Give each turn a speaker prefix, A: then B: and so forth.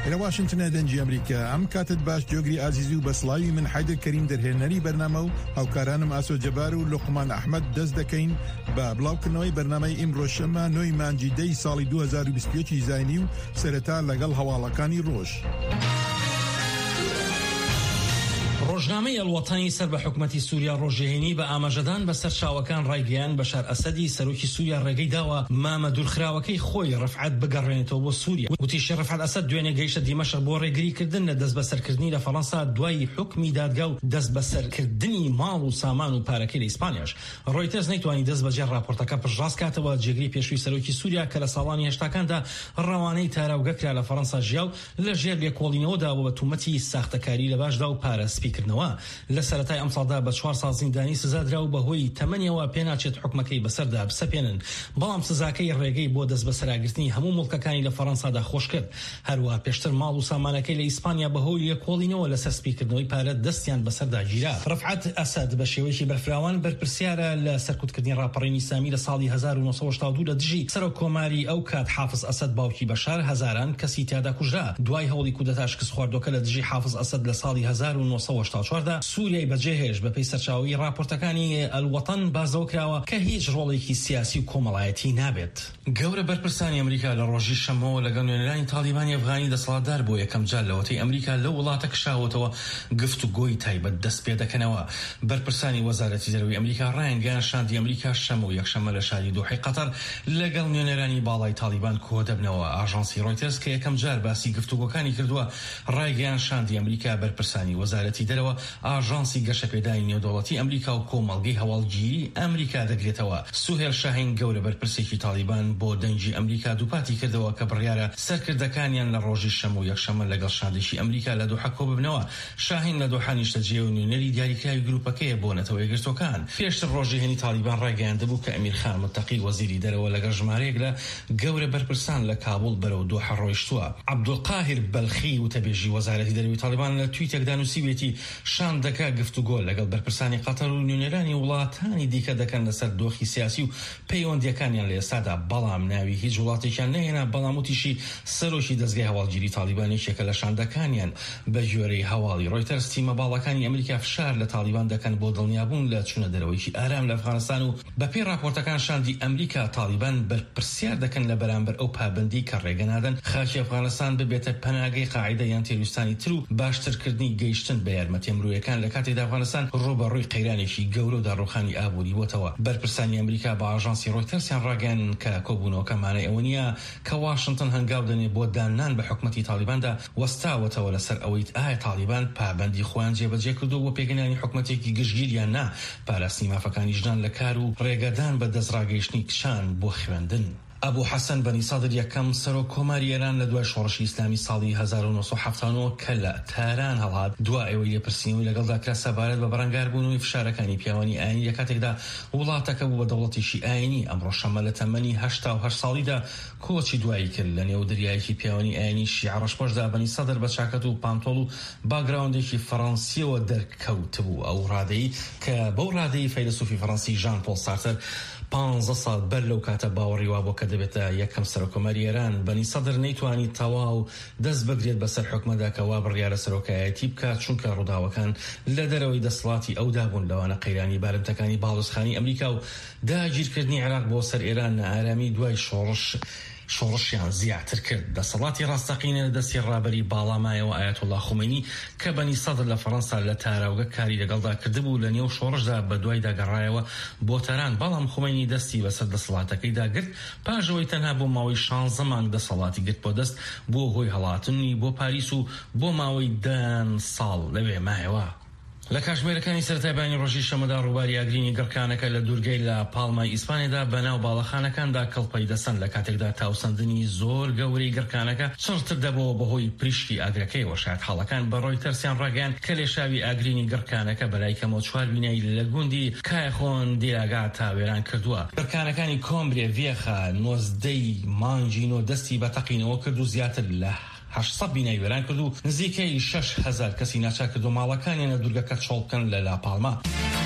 A: إلى واشنطن دنجي أمريكا أم كاتب باش جوغري عزيزي وبسلاوي من حيدر كريم درهنري برنامج أو كارانم أسو جبارو لقمان أحمد دزدكين ببلاوكنوي برنامج إمرو شما نوي مانجي دي سالي 2021 زاينيو سرطان لقل هوالكاني روش.
B: ڕۆژنامەی ئەلوەتانی سەر بە حکومەتی سووریا ڕۆژێنی بە ئاماژەدان بەسەر چاوەکان ڕایگەیان بەشار ئەسەدی سەرۆکی سووریا ڕێگەی داوە مامە دوورخراوەکەی خۆی ڕەفعەت بگەڕێنێتەوە بۆ سووریا. وتیشی ڕەفعەت ئەسەد دوێنێ گەیشتە دیمەشق بۆ ڕێگریکردن لە دەست بەسەرکردنی لە فەڕەنسا دوای حکمی دادگا و دەست بەسەرکردنی ماڵ و سامان و پارەکەی لە ئیسپانیاش. ڕۆیتەرز نەیتوانی دەست بەجێ راپۆرتەکە پشتڕاست کاتەوە جێگری پێشووی سەرۆکی سووریا کە لە ساڵانی هێشتاکاندا ڕەوانەی تاراوگەکرا لە فەڕەنسا ژیا و لە ژێر لێکۆڵینەوەدا بە تومەتی ساختەکاری لە باشدا و پارە سپیکردنەوە. لە سەرەتای ئەم ساڵدا بە 4 ساڵ زیندانی سزادرا و بەهۆی تەمەنیەوە پێناچێت حکومەکەی بەسەردا بسەپێنن. بەڵام سزاکەی ڕێگەی بۆ دەست بەسەراگرتنی هەموو مڵکەکانی لە فەڕەنسادا خۆش کرد. هەروەها پێشتر ماڵ و سامانەکەی لە ئیسپانیا بەهۆی لێکۆڵینەوە لەسەر سپیکردنەوەی پارە دەستیان بەسەردا گیرا. ڕەفعەت ئەسەد بە شێوەیەکی بەرفراوان بەرپرسیارە لە سەرکوتکردنی ڕاپەڕینی سامی لە ساڵی 1972 لە دژی سەرۆک کۆماری ئەو کات حافز ئەسەد باوکی بەشار هەزاران کەسی تیادا کوژرا. دوای هەوڵی کودەتا شکست خواردووەکە لە دژی حافز ئەسەد لە ساڵی 1984 سووریای بەجێهێش بە پێی سەرچاوی راپۆرتەکانی ئەلوەتەن بازەوە کراوە کە هیچ ڕۆڵێکی سیاسی و کۆمەڵایەتی نابێت. گەورە بەرپرسانی ئەمریکا لە ڕۆژی شەمەوە لەگەڵ نوێنەرانی تالیبانی ئەفغانی دەسەڵاتدار بۆ یەکەم جار لەوەتەی ئەمریکا لە وڵاتە کشاوەتەوە گفتوگۆی تایبەت دەست پێ دەکەنەوە. بەرپرسانی وەزارەتی دەرەوەی ئەمریکا ڕایانگەیاندی ئەمریکا شەمە و یەکشەمە لە شاری دۆحەی قەتەر لەگەڵ نوێنەرانی باڵای تالیبان کۆ دەبنەوە. ئاژانسی ڕۆیتەرز کە یەکەم جار باسی گفتوگۆکانی کردووە ڕایگەیاندی ئەمریکا بەرپرسانی وەزارەتی دەرەوە ئاژانسی گەشەپێدانی نێودەوڵەتی ئەمریکا و کۆمەڵگەی هەواڵگیری ئەمریکا دەگرێتەوە. سوهێل شاهین گەورە بەرپرسێکی تالیبان بۆ دەنجی ئەمریکا دووپاتی کردەوە کە بڕیارە سەرکردەکانیان لە ڕۆژی شەمە و یەکشەمە لەگەڵ شاندێکی ئەمریکا لە دۆحە کۆ ببنەوە. شاهین لە دۆحە نیشتەجێ و نوێنەری دیاریکراوی گروپەکەیە بۆ نەتەوە یەکگرتوەکان. پێشتر ڕۆژێنی تالیبان ڕایگەیاندەبوو کە ئەمیر خان متەقی وەزیری دەرەوە لەگەڵ ژمارەیەک لە گەورە بەرپرسان لە کابڵ بەرەو دۆحە ڕۆیشتووە. عەبدولقاهیر بەلخی وتەبێژی وەزارەتی دەرەوەی تالیبان لە تویتێکدا نووسیوێتی شاندەکە گفتوگۆ لەگەڵ بەرپرسانی قەتەر و نوێنەرانی وڵاتانی دیکە دەکەن لەسەر دۆخی سیاسی و پەیوەندیەکانیان لە ئێستادا، بەڵام ناوی هیچ وڵاتێکیان نەهێنا. بەڵام وتیشی سەرۆکی دەستگای هەواڵگیری تالیبانێکێکە لە شاندەکانیان بە ژێرەی هەواڵی ڕۆیتەرز تیمە باڵەکانی ئەمریکا فشار لە تالیبان دەکەن بۆ دڵنیابوون لە چوونە دەرەوەیکی ئارام لە ئەفغانستان و بەپێی راپۆرتەکان شاندی ئەمریکا تالیبان بەرپرسیار دەکەن لە بەرامبەر ئەو پابندی کە ڕێگەنادەن خاکی ئەفغانستان ببێتە پەناگەی قاعیدە یان تێروستانی تر و باشترکردنی گەیشتن بە یارمەتی مرۆیەکان لە کاتێکدا ئەفغانستان ڕوبەڕووی قەیرانێکی گەورە و داڕوخانی ئابووری وتەوە. بەرپرسانی ئەمریکا بە ئاژانسی ڕۆیتەرسیان ڕاگەیان کە کۆبوونەوەکە مانای ئەوە نییە کە واشنگتن هەنگاو دەنێ بۆ دانان بە حکومەتی تالیباندا وەستاوەتەوە لەسەر ئەوەی ئایا تالیبان پابندی خۆیان جێبەجێ کردو بۆ پێگەیاندنی حکومەتێکی گشتگیریان نا پاراستنی مافەکانی ژنان لە کار و ڕێگەدان بە دەستڕاگەیشتنی کشان بۆ خوێندن. ئەبوو حەسەن بەنی سادر یەکەم سەرۆک کۆماری ئێران لە دوای شۆڕشی ئیسلامی ساڵی 1970 کە لە تاران هەڵات دوای ئەوەی لێپرسینەوەی لەگەڵدا کرا سەبارەت بە بەڕەنگاربوونەوەی فشارەکانی پیاوانی ئاینی لە کاتێکدا وڵاتەکە بوو بە دەوڵەتێکی ئاینی. ئەمڕۆ شەمە لە تەمەنی 88 ساڵیدا کۆچی دوایی کرد لە نێو دەریایەکی پیاوانی ئاینی شیعە ڕەشپۆشدا. بەنی سادر بە چاکەت و پانتۆڵ و باگراوندێکی فەڕەنسیەوە دەرکەوت بوو. ئەو ڕادەی کە بەو ڕادەی فەیلسوفی فەڕەنسی ژان پۆل سارتر 15 ساڵ بەر لەو کاتە باوەڕی وا بۆ کە دەبێتە یەکەم سەرۆکۆماری ئێران. بەنی سەدر نەیتوانی تەواو دەست بگرێت بەسەر حکومەدا کە وا بڕیارە سەرۆکایەتی بکات چونکە ڕووداوەکان لە دەرەوەی دەسەڵاتی ئەودا بوون لەوانە قەیرانی بارمتەکانی باڵوسخانی ئەمریکا و داگیرکردنی عێراق بۆ سەر ئێران ئارامی دوای شۆڕشیان زیاتر کرد. دەسەڵاتی ڕاستەقینە لە دەستی ڕابەری باڵامایەوە ئایەتوڵا خومینی کە بەنی سەدر لە فەڕەنسا لە تاراوگە کاری لەگەڵدا کردبوو لە نێو شۆڕشدا بە دوای داگەڕایەوە بۆ تەران. بەڵام خومینی دەستی بەسەر دەسەڵاتەکەیدا گرت پاشەوەی تەنها بۆ ماوەی 16 مانگ دەسەڵاتی گرت بۆ دەست بۆ هۆی هەڵاتنی بۆ پاریس و بۆ ماوەی 10 ساڵ لەوێ مایەوە. لە کاتژمێرەکانی سەرەتایبانی ڕۆژی شەمەدا ڕووباری ئاگرینی گڕکانەکە لە دوورگەی لە پاڵمای ئیسپانیادا بەناو باڵەخانەکاندا کەڵپەی دەسەن لە کاتێکدا تاوسەندنی زۆر گەورەی گڕکانەکە چڕتر دەبەوە بەهۆی پریشتی ئاگرەکەیەوە. شایەت حاڵەکان بە ڕۆیتەرسیان ڕاگەیان کە لێشاوی ئاگرینی گڕکانەکە بەلای کەمەوە 4 بینایی لە گوندی کایخۆن دیراگا تاوێران کردووە. گڕکانەکانی کۆمبرێ ڤێخا نۆزدەی مانجینۆ دەستی بە تەقینەوە کرد و زیاتر لە 800 بینایی وێران کرد و نزیکەی 6,000 کەسی ناچار کرد و ماڵەکانیان لە دوورگەکە چۆڵ بکەن لە لاپالما.